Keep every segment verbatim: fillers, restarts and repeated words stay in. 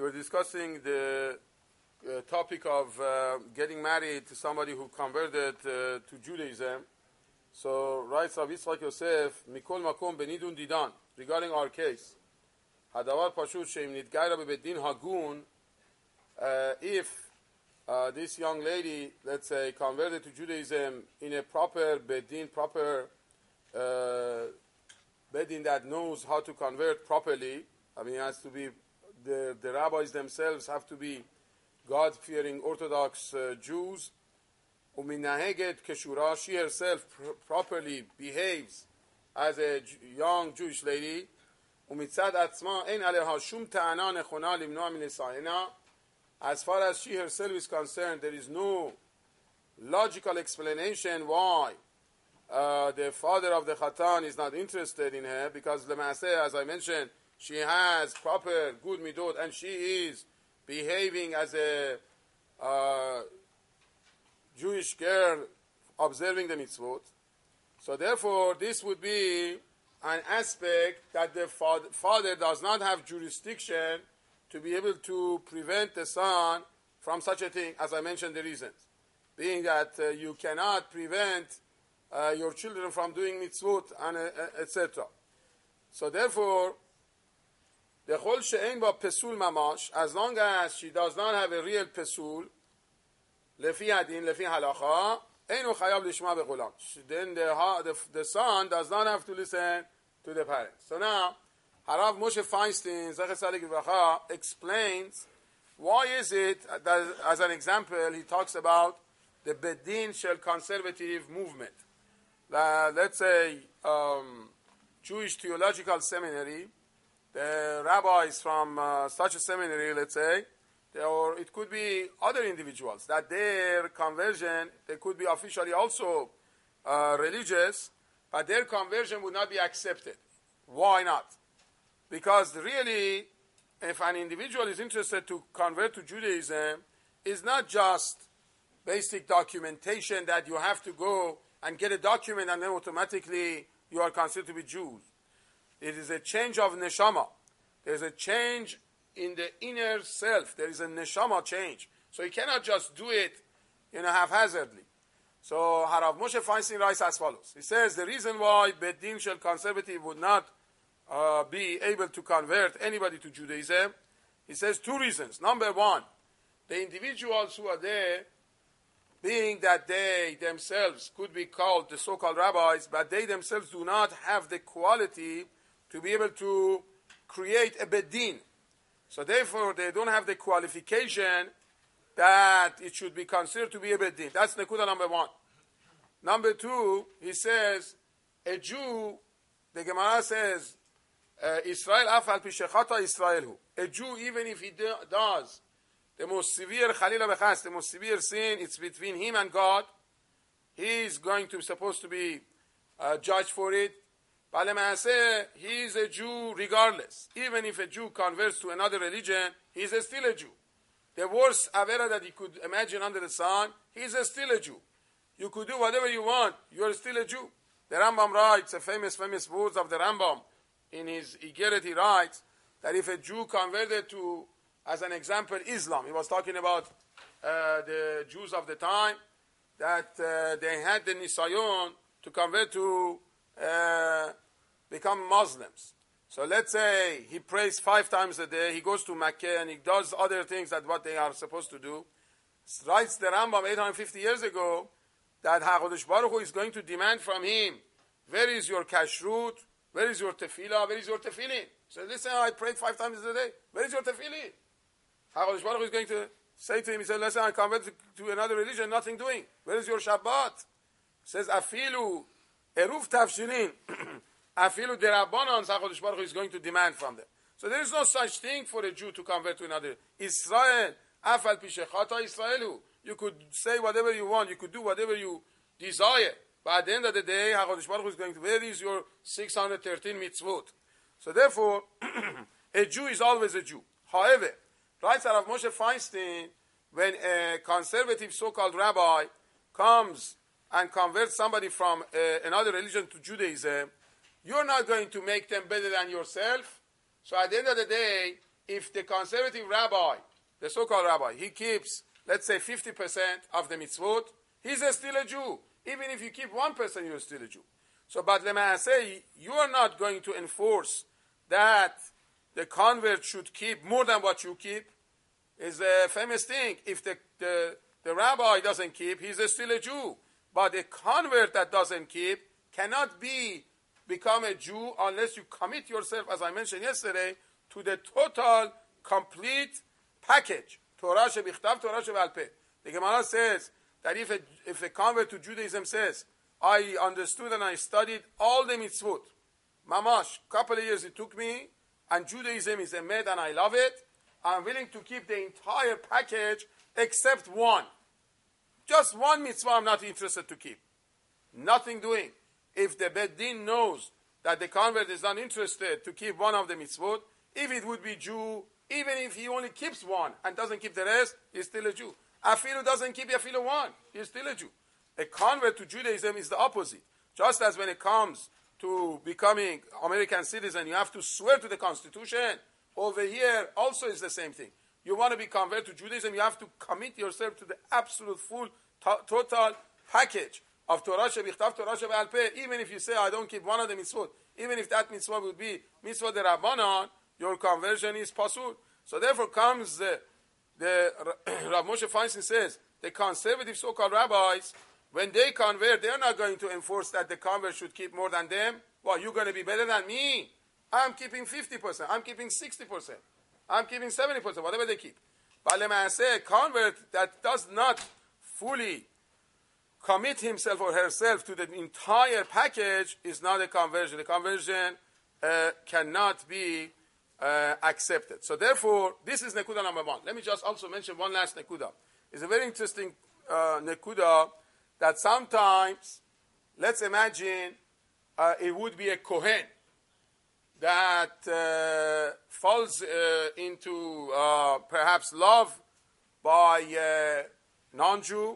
were discussing the uh, topic of uh, getting married to somebody who converted uh, to Judaism. So, writes Rav Yitzchak Yosef, Mikol Makom Benidun Didan, regarding our case. Hadavar Pashut Sheim Nidgaira Bebedin Hagun, if uh, this young lady, let's say, converted to Judaism in a proper Bedin, proper uh, Bedin that knows how to convert properly, I mean, it has to be, the, the rabbis themselves have to be God-fearing Orthodox uh, Jews. Uminaheget Keshura, she herself pr- properly behaves as a J- young Jewish lady. Umitzad atzma ein aleha shum ta'ana nechona limnoa min nisa'ena. As far as she herself is concerned, there is no logical explanation why uh, the father of the Khatan is not interested in her, because Lemaaseh, as I mentioned, she has proper good midot and she is behaving as a uh, Jewish girl observing the mitzvot. So therefore, this would be an aspect that the father does not have jurisdiction to be able to prevent the son from such a thing, as I mentioned the reasons. Being that uh, you cannot prevent uh, your children from doing mitzvot, and uh, et cetera. So therefore, the chol she'ein ba pesul mamash, as long as she does not have a real pesul, lefi hadin, lefi halacha, einu chayav lishma bechulam. Then the, the, the son does not have to listen to the parents. So now, Harav Moshe Feinstein, Zecher Tzaddik Livracha, explains why is it that, as an example, he talks about the Bedin Shel conservative movement. Uh, let's say um, Jewish Theological Seminary, the rabbis from uh, such a seminary, let's say, they, or it could be other individuals, that their conversion, they could be officially also uh, religious, but their conversion would not be accepted. Why not? Because really, if an individual is interested to convert to Judaism, it's not just basic documentation that you have to go and get a document and then automatically you are considered to be Jews. It is a change of neshama. There's a change in the inner self. There is a neshama change. So you cannot just do it, you know, haphazardly. So Harav Moshe Feinstein writes as follows. He says the reason why Bedin Shel conservative would not Uh, be able to convert anybody to Judaism, he says two reasons. Number one, the individuals who are there, being that they themselves could be called the so-called rabbis, but they themselves do not have the quality to be able to create a bedin. So therefore, they don't have the qualification that it should be considered to be a bedin. That's Nekuda number one. Number two, he says, a Jew, the Gemara says, Uh, Israel afal pishechata Israelhu. A Jew, even if he do, does the most severe Chalila bechas, the most severe sin, it's between him and God. He is going to supposed to be uh, judged for it. But he is a Jew regardless. Even if a Jew converts to another religion, he is still a Jew. The worst avera that he could imagine under the sun, he is still a Jew. You could do whatever you want, you are still a Jew. The Rambam writes, a famous, famous words of the Rambam, in his Igeret, he writes that if a Jew converted to, as an example, Islam, he was talking about uh, the Jews of the time, that uh, they had the nisayon to convert to uh, become Muslims. So let's say he prays five times a day, he goes to Mecca and he does other things that what they are supposed to do. Writes the Rambam eight hundred fifty years ago that HaKadosh Baruch Hu is going to demand from him, where is your kashrut? Where is your tefillah? Where is your tefillin? So listen, I prayed five times a day. Where is your tefillin? HaKadosh Baruch Hu is going to say to him, he said, listen, I converted to another religion, nothing doing. Where is your Shabbat? He says, afilu eruv tafshilin. Afilu derabanan, HaKadosh Baruch Hu is going to demand from them. So there is no such thing for a Jew to convert to another. Israel, afal pishechata Israelu. You could say whatever you want. You could do whatever you desire. But at the end of the day, HaKadosh Baruch Hu is going to, where is your six hundred thirteen mitzvot? So therefore, a Jew is always a Jew. However, writes Harav Moshe Feinstein, when a conservative so-called rabbi comes and converts somebody from uh, another religion to Judaism, you're not going to make them better than yourself. So at the end of the day, if the conservative rabbi, the so-called rabbi, he keeps, let's say, fifty percent of the mitzvot, he's a still a Jew. Even if you keep one percent, you're still a Jew. So, but Lema'aseh, you are not going to enforce that the convert should keep more than what you keep. Is a famous thing. If the, the, the rabbi doesn't keep, he's a still a Jew. But a convert that doesn't keep cannot be become a Jew unless you commit yourself, as I mentioned yesterday, to the total, complete package. Torah shebichtav, Torah shebe'al peh. The Gemara says that if a, if a convert to Judaism says, I understood and I studied all the mitzvot, mamash, couple of years it took me, and Judaism is a med and I love it, I'm willing to keep the entire package except one. Just one mitzvah I'm not interested to keep. Nothing doing. If the Beit Din knows that the convert is not interested to keep one of the mitzvot, if it would be Jew, even if he only keeps one and doesn't keep the rest, he's still a Jew. Afilu doesn't keep Afilu one, he's still a Jew. A convert to Judaism is the opposite. Just as when it comes to becoming American citizen, you have to swear to the Constitution. Over here, also is the same thing. You want to be converted to Judaism, you have to commit yourself to the absolute full, to- total package of Torah shebichtav, Torah shebe'al peh. Even if you say, I don't keep one of the mitzvot, even if that mitzvah would be mitzvah de Rabbanan, your conversion is pasul. So therefore comes the, the Rav Moshe Feinstein says, the conservative so-called rabbis, when they convert, they're not going to enforce that the convert should keep more than them. Well, you're going to be better than me. I'm keeping fifty percent. I'm keeping sixty percent. I'm keeping seventy percent, whatever they keep. But let me say, a convert that does not fully commit himself or herself to the entire package is not a conversion. The conversion uh, cannot be uh, accepted. So therefore, this is Nekuda number one. Let me just also mention one last Nekuda. It's a very interesting uh, Nekuda that sometimes, let's imagine, uh, it would be a Kohen that uh, falls uh, into uh, perhaps love by a non-Jew,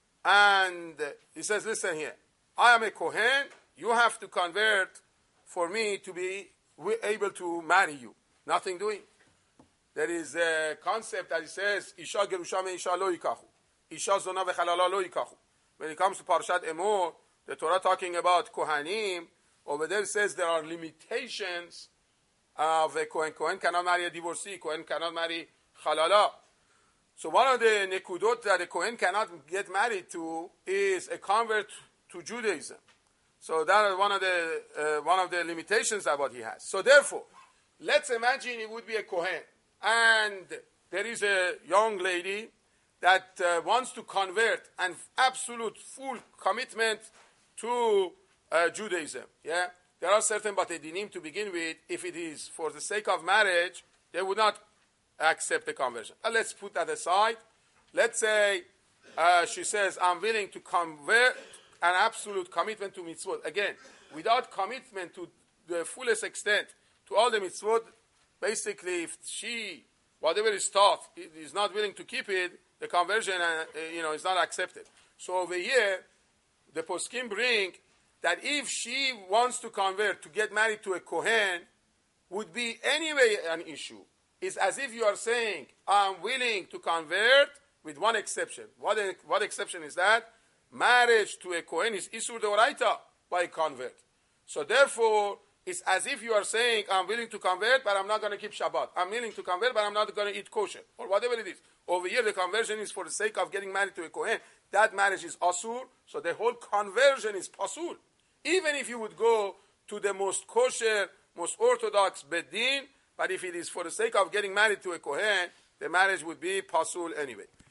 and he says, listen here, I am a Kohen, you have to convert for me to be able to marry you. Nothing doing. There is a concept that he says, Isha gerusha me isha lo yikachu. Isha zona vechalala lo yikachu. When it comes to Parashat Emor, the Torah talking about Kohanim, over there it says there are limitations of a Kohen. Kohen cannot marry a divorcee. Kohen cannot marry Chalala. So one of the nekudot that a Kohen cannot get married to is a convert to Judaism. So that is one of the uh, one of the limitations that what he has. So therefore, let's imagine it would be a Kohen, and there is a young lady that uh, wants to convert and absolute full commitment to uh, Judaism. Yeah, there are certain batei dinim to begin with. If it is for the sake of marriage, they would not accept the conversion. Uh, let's put that aside. Let's say uh, she says, I'm willing to convert an absolute commitment to mitzvot. Again, without commitment to the fullest extent to all the mitzvot, basically if she, whatever is taught, is not willing to keep it, the conversion uh, you know, is not accepted. So over here, the poskim bring that if she wants to convert to get married to a Kohen, would be anyway an issue. It's as if you are saying, I'm willing to convert with one exception. What, a, what exception is that? Marriage to a Kohen is Isur Deoraita by a convert. So therefore, it's as if you are saying, I'm willing to convert, but I'm not going to keep Shabbat. I'm willing to convert, but I'm not going to eat kosher, or whatever it is. Over here, the conversion is for the sake of getting married to a Kohen. That marriage is Asur, so the whole conversion is Pasul. Even if you would go to the most kosher, most orthodox Beit Din, but if it is for the sake of getting married to a Kohen, the marriage would be Pasul anyway.